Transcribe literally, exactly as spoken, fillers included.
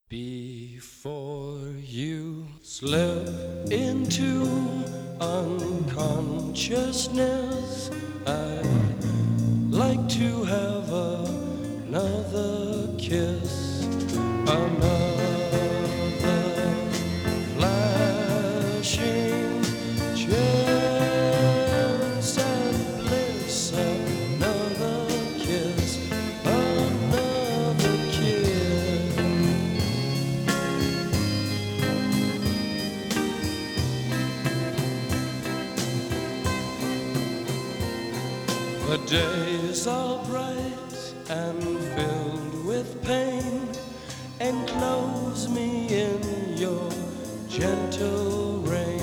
Before you slip into unconsciousness, I'd like to have another kiss, another flashing chance at bliss, another kiss, another kiss. The days are bright and filled with pain. Enclose me in your gentle rain.